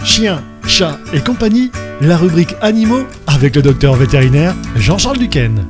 chiens, chats et compagnie, la rubrique animaux avec le docteur vétérinaire Jean-Charles Duquesne.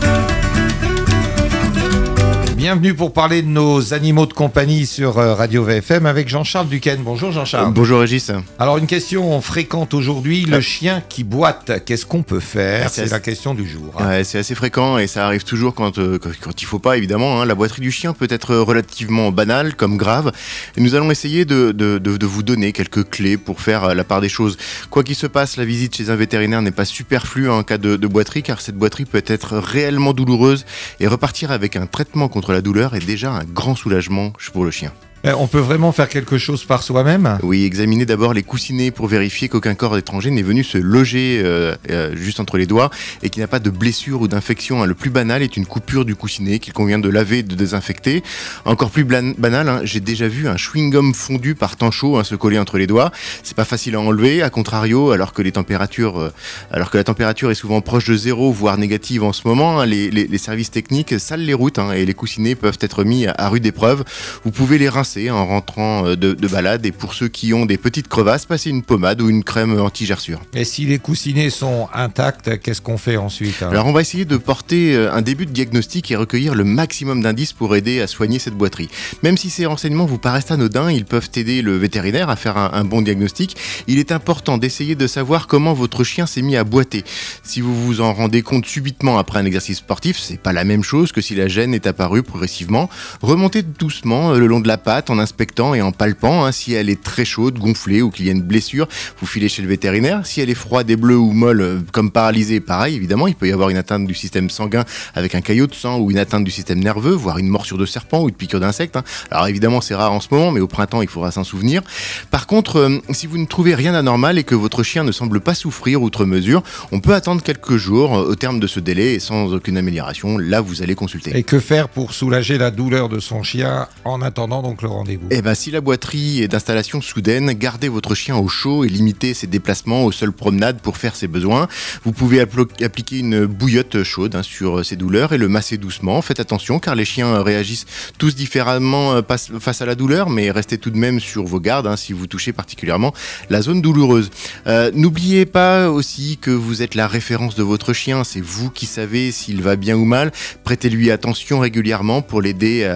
Bienvenue pour parler de nos animaux de compagnie sur Radio VFM avec Jean-Charles Duquesne. Bonjour Jean-Charles. Bonjour Régis. Alors une question fréquente aujourd'hui, le chien qui boite, qu'est-ce qu'on peut faire? C'est la question du jour. Ouais, c'est assez fréquent et ça arrive toujours quand il faut pas évidemment. La boiterie du chien peut être relativement banale comme grave. Et nous allons essayer de vous donner quelques clés pour faire la part des choses. Quoi qu'il se passe, la visite chez un vétérinaire n'est pas superflue en cas de boiterie car cette boiterie peut être réellement douloureuse et repartir avec un traitement contre la douleur est déjà un grand soulagement pour le chien. On peut vraiment faire quelque chose par soi-même? Oui, examinez d'abord les coussinets pour vérifier qu'aucun corps étranger n'est venu se loger juste entre les doigts et qu'il n'y a pas de blessure ou d'infection. Le plus banal est une coupure du coussinet qu'il convient de laver et de désinfecter. Encore plus banal, j'ai déjà vu un chewing-gum fondu par temps chaud se coller entre les doigts. C'est pas facile à enlever, à contrario, alors que la température est souvent proche de zéro, voire négative en ce moment, les services techniques salent les routes et les coussinets peuvent être mis à rude épreuve. Vous pouvez les rincer en rentrant de balade et pour ceux qui ont des petites crevasses, passez une pommade ou une crème anti-gerçure. Et si les coussinets sont intacts, qu'est-ce qu'on fait ensuite? Alors on va essayer de porter un début de diagnostic et recueillir le maximum d'indices pour aider à soigner cette boiterie. Même si ces renseignements vous paraissent anodins, ils peuvent aider le vétérinaire à faire un bon diagnostic. Il est important d'essayer de savoir comment votre chien s'est mis à boiter. Si vous vous en rendez compte subitement après un exercice sportif, c'est pas la même chose que si la gêne est apparue progressivement. Remontez doucement le long de la patte en inspectant et en palpant. Si elle est très chaude, gonflée ou qu'il y a une blessure, vous filez chez le vétérinaire. Si elle est froide et bleue ou molle, comme paralysée, pareil, évidemment, il peut y avoir une atteinte du système sanguin avec un caillot de sang ou une atteinte du système nerveux, voire une morsure de serpent ou une piqûre d'insecte. Alors évidemment, c'est rare en ce moment, mais au printemps, il faudra s'en souvenir. Par contre, si vous ne trouvez rien d'anormal et que votre chien ne semble pas souffrir outre mesure, on peut attendre quelques jours au terme de ce délai et sans aucune amélioration. Là, vous allez consulter. Et que faire pour soulager la douleur de son chien en attendant donc le rendez-vous? Si la boiterie est d'installation soudaine, gardez votre chien au chaud et limitez ses déplacements aux seules promenades pour faire ses besoins. Vous pouvez appliquer une bouillotte chaude sur ses douleurs et le masser doucement. Faites attention car les chiens réagissent tous différemment face à la douleur, mais restez tout de même sur vos gardes si vous touchez particulièrement la zone douloureuse. N'oubliez pas aussi que vous êtes la référence de votre chien, c'est vous qui savez s'il va bien ou mal. Prêtez-lui attention régulièrement pour l'aider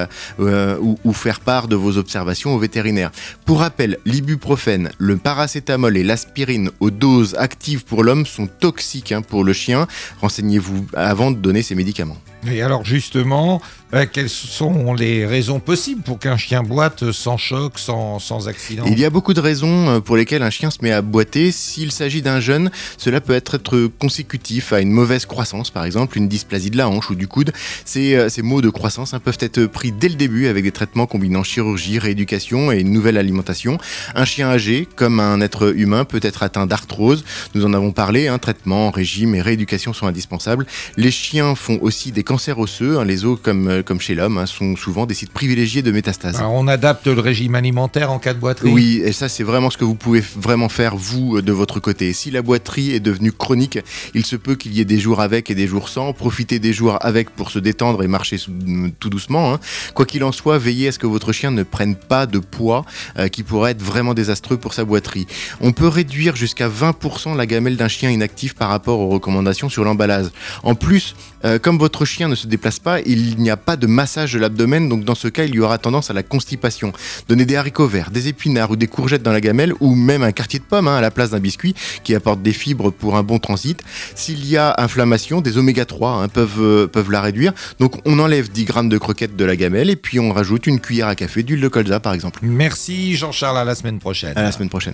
ou faire part de vos observations au vétérinaire. Pour rappel, l'ibuprofène, le paracétamol et l'aspirine aux doses actives pour l'homme sont toxiques pour le chien. Renseignez-vous avant de donner ces médicaments. Et alors justement, quelles sont les raisons possibles pour qu'un chien boite sans choc, sans accident? Il y a beaucoup de raisons pour lesquelles un chien se met à boiter. S'il s'agit d'un jeune, cela peut être consécutif à une mauvaise croissance, par exemple une dysplasie de la hanche ou du coude. Ces maux de croissance peuvent être pris dès le début avec des traitements combinant chirurgie, rééducation et une nouvelle alimentation. Un chien âgé, comme un être humain, peut être atteint d'arthrose. Nous en avons parlé, traitement, régime et rééducation sont indispensables. Les chiens font aussi des cancers osseux. Les os, comme chez l'homme, sont souvent des sites privilégiés de métastases. Alors on adapte le régime alimentaire en cas de boiterie? Oui, et ça c'est vraiment ce que vous pouvez vraiment faire vous de votre côté. Si la boiterie est devenue chronique, il se peut qu'il y ait des jours avec et des jours sans. Profitez des jours avec pour se détendre et marcher tout doucement. Quoi qu'il en soit, veillez à ce que votre chien ne prenne pas de poids qui pourrait être vraiment désastreux pour sa boiterie. On peut réduire jusqu'à 20% la gamelle d'un chien inactif par rapport aux recommandations sur l'emballage. En plus, comme votre chien ne se déplace pas, il n'y a pas de massage de l'abdomen, donc dans ce cas, il y aura tendance à la constipation. Donnez des haricots verts, des épinards ou des courgettes dans la gamelle, ou même un quartier de pomme à la place d'un biscuit qui apporte des fibres pour un bon transit. S'il y a inflammation, des oméga 3 peuvent la réduire. Donc on enlève 10 grammes de croquettes de la gamelle et puis on rajoute une cuillère à café d'huile de colza par exemple. Merci Jean-Charles, à la semaine prochaine. À la semaine prochaine.